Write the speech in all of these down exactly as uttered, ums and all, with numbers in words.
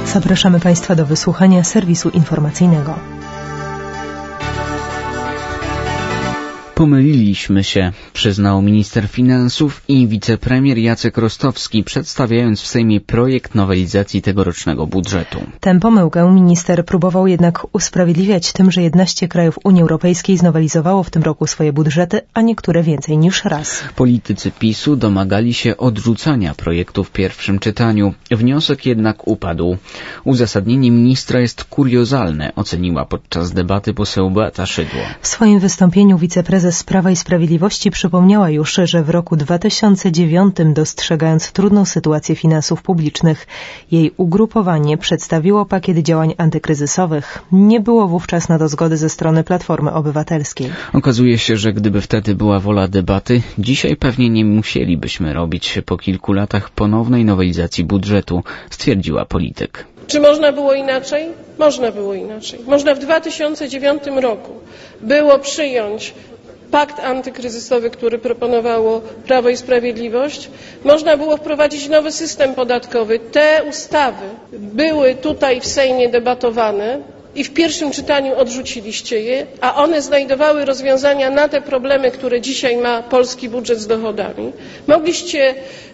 Zapraszamy Państwa do wysłuchania serwisu informacyjnego. Pomyliliśmy się, przyznał minister finansów i wicepremier Jacek Rostowski, przedstawiając w Sejmie projekt nowelizacji tegorocznego budżetu. Tę pomyłkę minister próbował jednak usprawiedliwiać tym, że jedenaście krajów Unii Europejskiej znowelizowało w tym roku swoje budżety, a niektóre więcej niż raz. Politycy PiSu domagali się odrzucania projektu w pierwszym czytaniu. Wniosek jednak upadł. Uzasadnienie ministra jest kuriozalne, oceniła podczas debaty poseł Beata Szydło. W swoim wystąpieniu wiceprezes z Prawa i Sprawiedliwości przypomniała już, że w roku dwa tysiące dziewiątym, dostrzegając trudną sytuację finansów publicznych, jej ugrupowanie przedstawiło pakiet działań antykryzysowych. Nie było wówczas na to zgody ze strony Platformy Obywatelskiej. Okazuje się, że gdyby wtedy była wola debaty, dzisiaj pewnie nie musielibyśmy robić po kilku latach ponownej nowelizacji budżetu, stwierdziła polityk. Czy można było inaczej? Można było inaczej. Można w dwa tysiące dziewiątym roku było przyjąć pakt antykryzysowy, który proponowało Prawo i Sprawiedliwość. Można było wprowadzić nowy system podatkowy. Te ustawy były tutaj w Sejmie debatowane i w pierwszym czytaniu odrzuciliście je, a one znajdowały rozwiązania na te problemy, które dzisiaj ma polski budżet z dochodami. Mogliście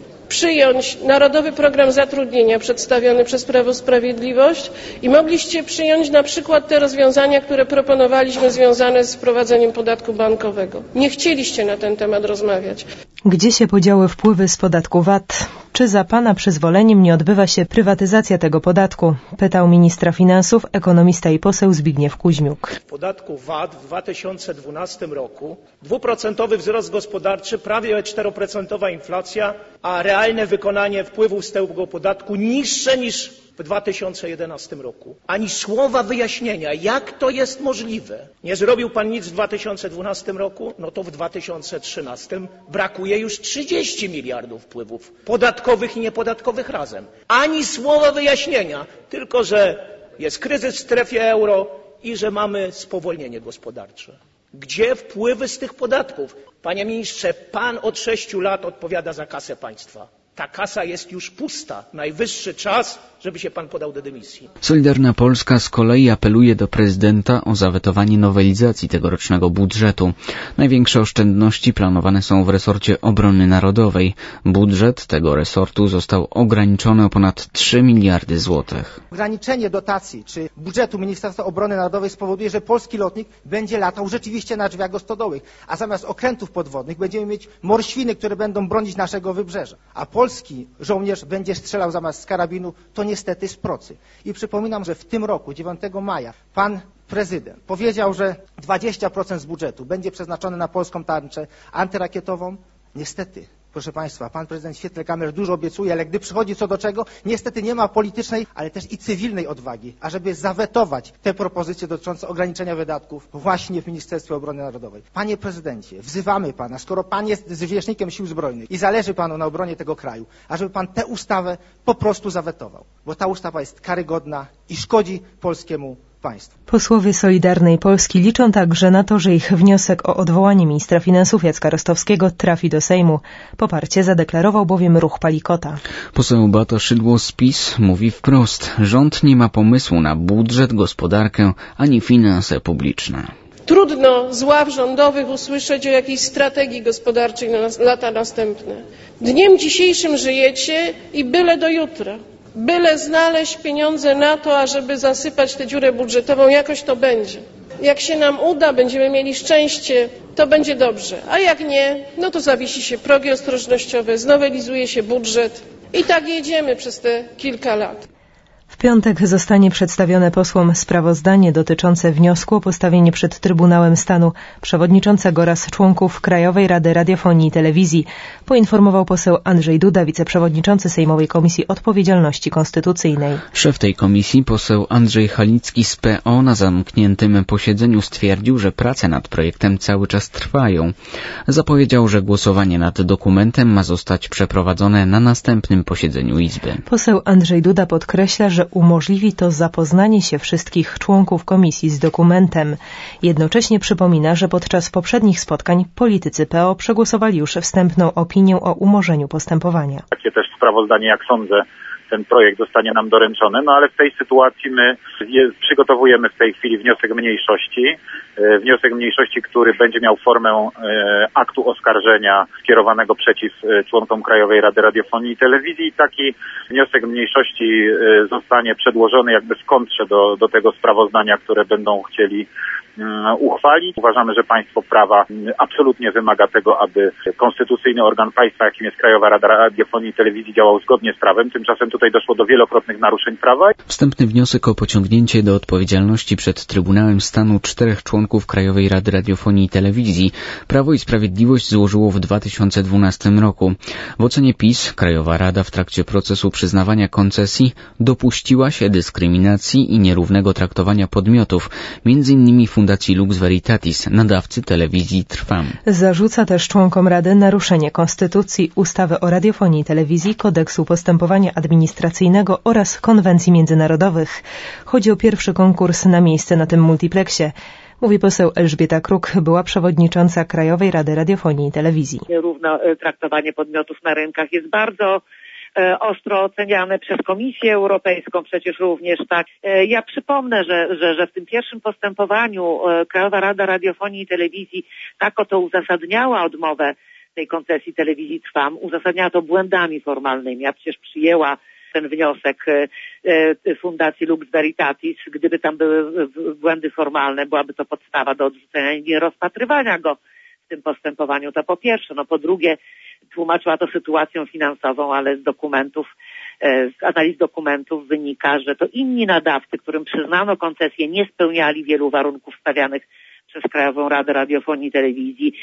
przyjąć Narodowy Program Zatrudnienia przedstawiony przez Prawo i Sprawiedliwość i mogliście przyjąć na przykład te rozwiązania, które proponowaliśmy związane z wprowadzeniem podatku bankowego. Nie chcieliście na ten temat rozmawiać. Gdzie się podziały wpływy z podatku V A T? Czy za Pana przyzwoleniem nie odbywa się prywatyzacja tego podatku? Pytał ministra finansów, ekonomista i poseł Zbigniew Kuźmiuk. W podatku V A T w dwa tysiące dwunastym roku dwuprocentowy wzrost gospodarczy, prawie czteroprocentowa inflacja, a realne wykonanie wpływów z tego podatku niższe niż w dwa tysiące jedenastym roku. Ani słowa wyjaśnienia, jak to jest możliwe. Nie zrobił Pan nic w dwa tysiące dwunastym roku, no to w dwa tysiące trzynastym brakuje już trzydzieści miliardów wpływów podatkowych i niepodatkowych razem. Ani słowa wyjaśnienia, tylko że jest kryzys w strefie euro i że mamy spowolnienie gospodarcze. Gdzie wpływy z tych podatków? Panie ministrze, Pan od sześciu lat odpowiada za kasę państwa. Ta kasa jest już pusta. Najwyższy czas, żeby się Pan podał do dymisji. Solidarna Polska z kolei apeluje do prezydenta o zawetowanie nowelizacji tegorocznego budżetu. Największe oszczędności planowane są w resorcie obrony narodowej. Budżet tego resortu został ograniczony o ponad trzy miliardy złotych. Ograniczenie dotacji czy budżetu Ministerstwa Obrony Narodowej spowoduje, że polski lotnik będzie latał rzeczywiście na drzwiach stodołych, a zamiast okrętów podwodnych będziemy mieć morświny, które będą bronić naszego wybrzeża. A polski żołnierz będzie strzelał zamiast z karabinu, to niestety z procy. I przypominam, że w tym roku, dziewiątego maja, pan prezydent powiedział, że dwadzieścia procent z budżetu będzie przeznaczone na polską tarczę antyrakietową. Niestety, proszę Państwa, pan prezydent w świetle kamer dużo obiecuje, ale gdy przychodzi co do czego, niestety nie ma politycznej, ale też i cywilnej odwagi, ażeby zawetować te propozycje dotyczące ograniczenia wydatków właśnie w Ministerstwie Obrony Narodowej. Panie prezydencie, wzywamy pana, skoro pan jest zwierzchnikiem Sił Zbrojnych i zależy panu na obronie tego kraju, ażeby pan tę ustawę po prostu zawetował, bo ta ustawa jest karygodna i szkodzi polskiemu państwu. Posłowie Solidarnej Polski liczą także na to, że ich wniosek o odwołanie ministra finansów Jacka Rostowskiego trafi do Sejmu. Poparcie zadeklarował bowiem ruch Palikota. Poseł Beata Szydło z PiS mówi wprost, rząd nie ma pomysłu na budżet, gospodarkę ani finanse publiczne. Trudno z ław rządowych usłyszeć o jakiejś strategii gospodarczej na lata następne. Dniem dzisiejszym żyjecie i byle do jutra. Byle znaleźć pieniądze na to, ażeby zasypać tę dziurę budżetową, jakoś to będzie. Jak się nam uda, będziemy mieli szczęście, to będzie dobrze. A jak nie, no to zawiesi się progi ostrożnościowe, znowelizuje się budżet i tak jedziemy przez te kilka lat. W piątek zostanie przedstawione posłom sprawozdanie dotyczące wniosku o postawienie przed Trybunałem Stanu przewodniczącego oraz członków Krajowej Rady Radiofonii i Telewizji, poinformował poseł Andrzej Duda, wiceprzewodniczący Sejmowej Komisji Odpowiedzialności Konstytucyjnej. Szef tej komisji, poseł Andrzej Halicki z P O, na zamkniętym posiedzeniu stwierdził, że prace nad projektem cały czas trwają. Zapowiedział, że głosowanie nad dokumentem ma zostać przeprowadzone na następnym posiedzeniu Izby. Poseł Andrzej Duda podkreśla, że umożliwi to zapoznanie się wszystkich członków komisji z dokumentem. Jednocześnie przypomina, że podczas poprzednich spotkań politycy P O przegłosowali już wstępną opinię o umorzeniu postępowania. Takie też sprawozdanie, jak sądzę, ten projekt zostanie nam doręczony, no ale w tej sytuacji my jest, przygotowujemy w tej chwili wniosek mniejszości, e, wniosek mniejszości, który będzie miał formę e, aktu oskarżenia skierowanego przeciw e, członkom Krajowej Rady Radiofonii i Telewizji i taki wniosek mniejszości e, zostanie przedłożony jakby w kontrze do, do tego sprawozdania, które będą chcieli uchwalić. Uważamy, że państwo prawa absolutnie wymaga tego, aby konstytucyjny organ państwa, jakim jest Krajowa Rada Radiofonii i Telewizji, działał zgodnie z prawem. Tymczasem tutaj doszło do wielokrotnych naruszeń prawa. Wstępny wniosek o pociągnięcie do odpowiedzialności przed Trybunałem Stanu czterech członków Krajowej Rady Radiofonii i Telewizji Prawo i Sprawiedliwość złożyło w dwa tysiące dwunastym roku. W ocenie PiS Krajowa Rada w trakcie procesu przyznawania koncesji dopuściła się dyskryminacji i nierównego traktowania podmiotów, między innymi Fundacji Lux Veritatis, nadawcy telewizji Trwam. Zarzuca też członkom Rady naruszenie Konstytucji, ustawy o radiofonii i telewizji, kodeksu postępowania administracyjnego oraz konwencji międzynarodowych. Chodzi o pierwszy konkurs na miejsce na tym multipleksie. Mówi poseł Elżbieta Kruk, była przewodnicząca Krajowej Rady Radiofonii i Telewizji. Nierówne traktowanie podmiotów na rynkach jest bardzo ostro oceniane przez Komisję Europejską przecież również, tak. Ja przypomnę, że, że, że w tym pierwszym postępowaniu Krajowa Rada Radiofonii i Telewizji tak oto uzasadniała odmowę tej koncesji telewizji Trwam, uzasadniała to błędami formalnymi, a przecież przyjęła ten wniosek Fundacji Lux Veritatis. Gdyby tam były błędy formalne, byłaby to podstawa do odrzucenia i nierozpatrywania go w tym postępowaniu. To po pierwsze. No po drugie, tłumaczyła to sytuacją finansową, ale z dokumentów, z analiz dokumentów wynika, że to inni nadawcy, którym przyznano koncesję, nie spełniali wielu warunków stawianych przez Krajową Radę Radiofonii i Telewizji.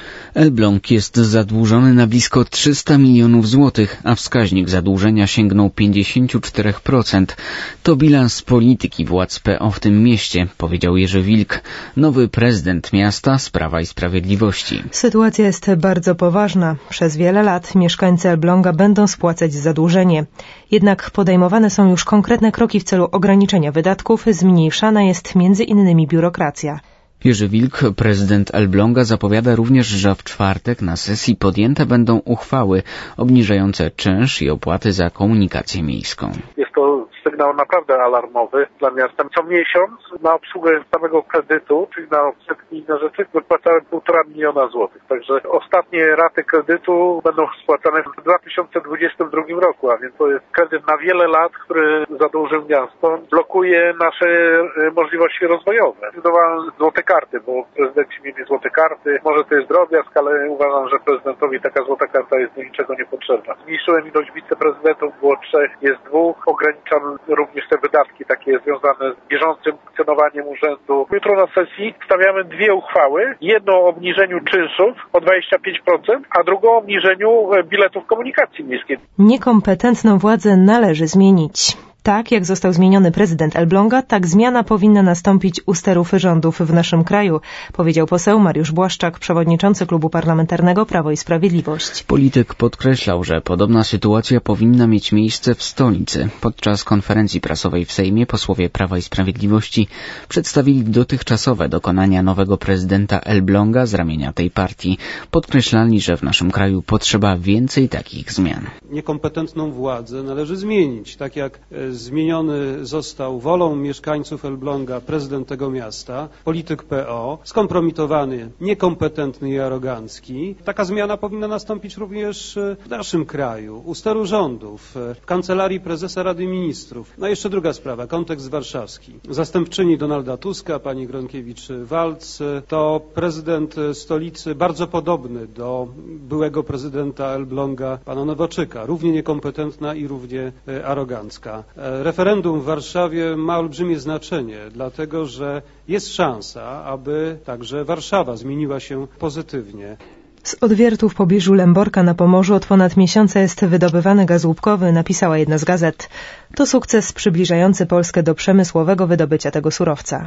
Elbląg jest zadłużony na blisko trzysta milionów złotych, a wskaźnik zadłużenia sięgnął pięćdziesiąt cztery procent. To bilans polityki władz P O w tym mieście, powiedział Jerzy Wilk, nowy prezydent miasta z Prawa i Sprawiedliwości. Sytuacja jest bardzo poważna. Przez wiele lat mieszkańcy Elbląga będą spłacać zadłużenie. Jednak podejmowane są już konkretne kroki w celu ograniczenia wydatków, zmniejszana jest między innymi biurokracja. Jerzy Wilk, prezydent Elbląga, zapowiada również, że w czwartek na sesji podjęte będą uchwały obniżające czynsz i opłaty za komunikację miejską. Jest to sygnał naprawdę alarmowy dla miasta. Co miesiąc na obsługę samego kredytu, czyli na odsetki i na rzeczy, wypłacałem półtora miliona złotych. Także ostatnie raty kredytu będą spłacane w dwa tysiące dwudziestym drugim roku, a więc to jest kredyt na wiele lat, który zadłużył miasto, blokuje nasze możliwości rozwojowe. Zdawałem złote karty, bo prezydenci mieli złote karty. Może to jest drobiazg, ale uważam, że prezydentowi taka złota karta jest do niczego niepotrzebna. Zmniejszyłem ilość wiceprezydentów, było trzech, jest dwóch. Ograniczam również te wydatki takie związane z bieżącym funkcjonowaniem urzędu. Jutro na sesji stawiamy dwie uchwały. Jedną o obniżeniu czynszów o dwadzieścia pięć procent, a drugą o obniżeniu biletów komunikacji miejskiej. Niekompetentną władzę należy zmienić. Tak jak został zmieniony prezydent Elbląga, tak zmiana powinna nastąpić u sterów rządów w naszym kraju, powiedział poseł Mariusz Błaszczak, przewodniczący Klubu Parlamentarnego Prawo i Sprawiedliwość. Polityk podkreślał, że podobna sytuacja powinna mieć miejsce w stolicy. Podczas konferencji prasowej w Sejmie posłowie Prawa i Sprawiedliwości przedstawili dotychczasowe dokonania nowego prezydenta Elbląga z ramienia tej partii. Podkreślali, że w naszym kraju potrzeba więcej takich zmian. Niekompetentną władzę należy zmienić, tak jak zmieniony został wolą mieszkańców Elbląga prezydent tego miasta, polityk P O, skompromitowany, niekompetentny i arogancki. Taka zmiana powinna nastąpić również w naszym kraju, u steru rządów, w Kancelarii Prezesa Rady Ministrów. No i jeszcze druga sprawa, kontekst warszawski. Zastępczyni Donalda Tuska, pani Gronkiewicz-Waltz, to prezydent stolicy bardzo podobny do byłego prezydenta Elbląga, pana Nowoczyka, równie niekompetentna i równie arogancka. Referendum w Warszawie ma olbrzymie znaczenie, dlatego że jest szansa, aby także Warszawa zmieniła się pozytywnie. Z odwiertu w pobliżu Lęborka na Pomorzu od ponad miesiąca jest wydobywany gaz łupkowy, napisała jedna z gazet. To sukces przybliżający Polskę do przemysłowego wydobycia tego surowca.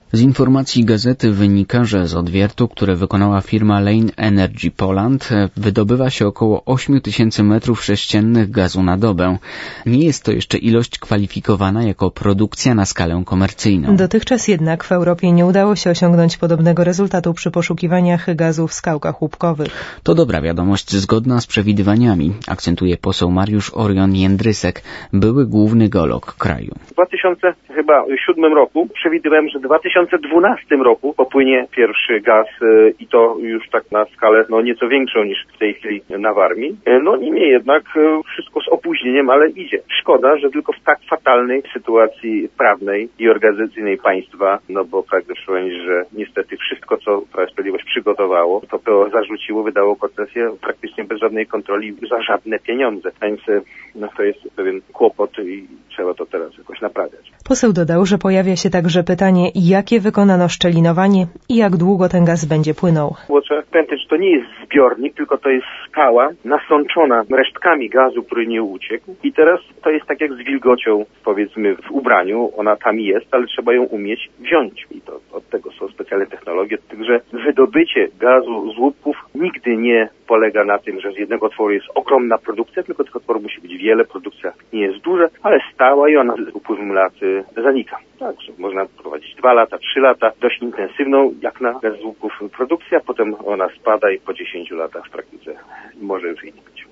Z informacji gazety wynika, że z odwiertu, które wykonała firma Lane Energy Poland, wydobywa się około osiem tysięcy metrów sześciennych gazu na dobę. Nie jest to jeszcze ilość kwalifikowana jako produkcja na skalę komercyjną. Dotychczas jednak w Europie nie udało się osiągnąć podobnego rezultatu przy poszukiwaniach gazu w skałkach łupkowych. To dobra wiadomość zgodna z przewidywaniami, akcentuje poseł Mariusz Orion Jędrysek, były główny geolog kraju. W dwa tysiące siódmym roku przewidywałem, że w dwa tysiące dwunastym roku popłynie pierwszy gaz i to już tak na skalę no nieco większą niż w tej chwili na Warmii. No niemniej jednak wszystko z opóźnieniem, ale idzie. Szkoda, że tylko w tak fatalnej sytuacji prawnej i organizacyjnej państwa, no bo pragnę przypomnieć, że niestety wszystko, co Prawo i Sprawiedliwość przygotowało, to P O zarzuciło, wydało koncesję praktycznie bez żadnej kontroli za żadne pieniądze. A więc no to jest pewien kłopot i trzeba to teraz jakoś naprawiać. Poseł dodał, że pojawia się także pytanie, jakie wykonano szczelinowanie i jak długo ten gaz będzie płynął. Bo trzeba pamiętać, że to nie jest zbiornik, tylko to jest skała nasączona resztkami gazu, który nie uciekł. I teraz to jest tak jak z wilgocią, powiedzmy, w ubraniu. Ona tam jest, ale trzeba ją umieć wziąć. I to od tego są specjalne technologie. Także wydobycie gazu z łupków nigdy nie polega na tym, że z jednego otworu jest ogromna produkcja, tylko tych otworów musi być wiele, produkcja nie jest duża, ale stała i ona z upływem lat zanika. Także można prowadzić dwa lata, trzy lata, dość intensywną, jak na gaz z łupków produkcja, potem ona spada i po dziesięciu latach w praktyce może już jej nie być.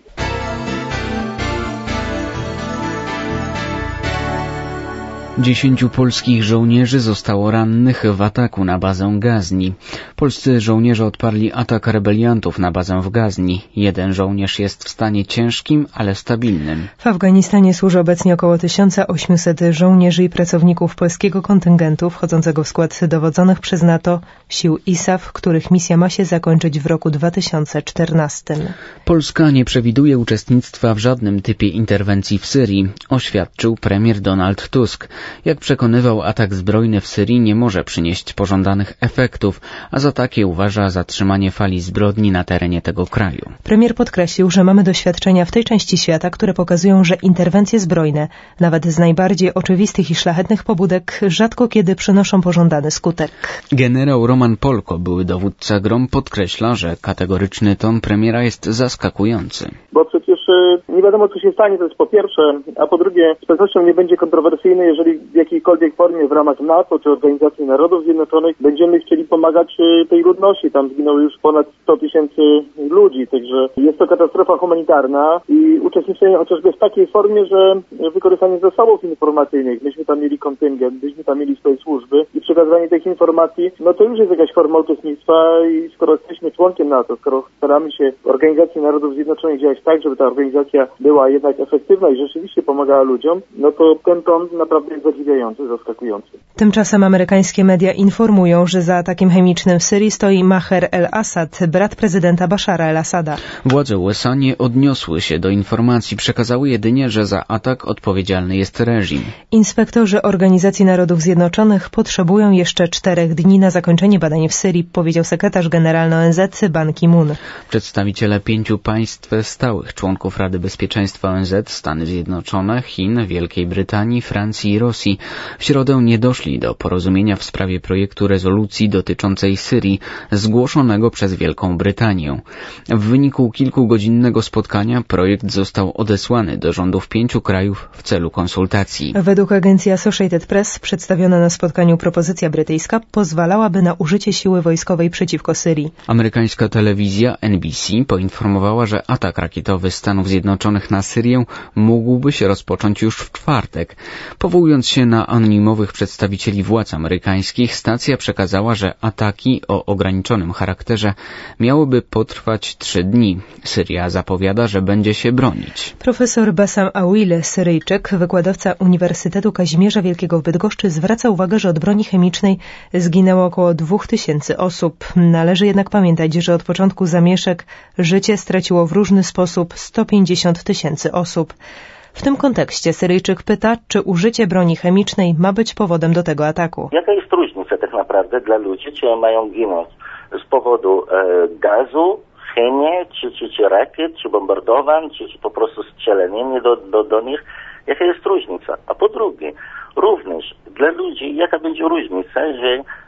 Dziesięciu polskich żołnierzy zostało rannych w ataku na bazę Gazni. Polscy żołnierze odparli atak rebeliantów na bazę w Gazni. Jeden żołnierz jest w stanie ciężkim, ale stabilnym. W Afganistanie służy obecnie około tysiąc osiemset żołnierzy i pracowników polskiego kontyngentu wchodzącego w skład dowodzonych przez NATO sił I S A F, których misja ma się zakończyć w roku dwa tysiące czternastym. Polska nie przewiduje uczestnictwa w żadnym typie interwencji w Syrii, oświadczył premier Donald Tusk. Jak przekonywał, atak zbrojny w Syrii nie może przynieść pożądanych efektów, a za takie uważa zatrzymanie fali zbrodni na terenie tego kraju. Premier podkreślił, że mamy doświadczenia w tej części świata, które pokazują, że interwencje zbrojne, nawet z najbardziej oczywistych i szlachetnych pobudek, rzadko kiedy przynoszą pożądany skutek. Generał Roman Polko, były dowódca GROM, podkreśla, że kategoryczny ton premiera jest zaskakujący. Bo przecież nie wiadomo, co się stanie, to jest po pierwsze, a po drugie z pewnością nie będzie kontrowersyjny, jeżeli w jakiejkolwiek formie w ramach NATO czy Organizacji Narodów Zjednoczonych będziemy chcieli pomagać tej ludności. Tam zginęło już ponad sto tysięcy ludzi, także jest to katastrofa humanitarna i uczestniczenie chociażby w takiej formie, że wykorzystanie zasobów informacyjnych, myśmy tam mieli kontyngent, myśmy tam mieli swoje służby i przekazywanie tych informacji, no to już jest jakaś forma uczestnictwa i skoro jesteśmy członkiem NATO, skoro staramy się w Organizacji Narodów Zjednoczonych działać tak, żeby ta organizacja była jednak efektywna i rzeczywiście pomagała ludziom, no to ten ton naprawdę jest zadziwiający, zaskakujący. Tymczasem amerykańskie media informują, że za atakiem chemicznym w Syrii stoi Maher el-Assad, brat prezydenta Bashara el-Assada. Władze U S A nie odniosły się do informacji, przekazały jedynie, że za atak odpowiedzialny jest reżim. Inspektorzy Organizacji Narodów Zjednoczonych potrzebują jeszcze czterech dni na zakończenie badań w Syrii, powiedział sekretarz generalny O N Z Ban Ki-moon. Przedstawiciele pięciu państw stałych członków Rady Bezpieczeństwa O N Z, Stany Zjednoczone, Chin, Wielkiej Brytanii, Francji i Rosji w środę nie doszli do porozumienia w sprawie projektu rezolucji dotyczącej Syrii zgłoszonego przez Wielką Brytanię. W wyniku kilkugodzinnego spotkania projekt został odesłany do rządów pięciu krajów w celu konsultacji. Według agencji Associated Press przedstawiona na spotkaniu propozycja brytyjska pozwalałaby na użycie siły wojskowej przeciwko Syrii. Amerykańska telewizja N B C poinformowała, że atak rakietowy Stanów Zjednoczonych na Syrię mógłby się rozpocząć już w czwartek. Powołując się na anonimowych przedstawicieli władz amerykańskich, stacja przekazała, że ataki o ograniczonym charakterze miałyby potrwać trzy dni. Syria zapowiada, że będzie się bronić. Profesor Bassam Awile, Syryjczyk, wykładowca Uniwersytetu Kazimierza Wielkiego w Bydgoszczy, zwraca uwagę, że od broni chemicznej zginęło około dwóch tysięcy osób. Należy jednak pamiętać, że od początku zamieszek życie straciło w różny sposób sto pięćdziesiąt tysięcy osób. W tym kontekście Syryjczyk pyta, czy użycie broni chemicznej ma być powodem do tego ataku. Jaka jest różnica tak naprawdę dla ludzi, czy mają ginąć z powodu e, gazu, chemii, czy, czy, czy rakiet, czy bombardowań, czy, czy po prostu strzelaninie do, do, do nich? Jaka jest różnica? A po drugie, również dla ludzi, jaka będzie różnica, że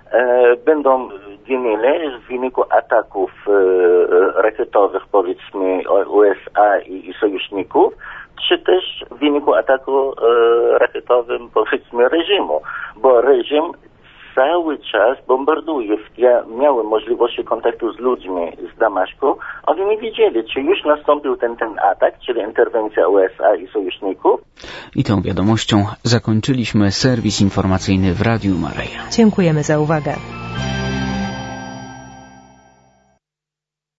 e, będą ginęli w wyniku ataków e, rakietowych, powiedzmy, U S A i, i sojuszników, czy też w wyniku ataku e, rakietowym, powiedzmy, reżimu, bo reżim cały czas bombarduje. Ja miałem możliwości kontaktu z ludźmi z Damaszku. Oni nie wiedzieli, czy już nastąpił ten, ten atak, czyli interwencja U S A i sojuszników. I tą wiadomością zakończyliśmy serwis informacyjny w Radiu Maryja. Dziękujemy za uwagę.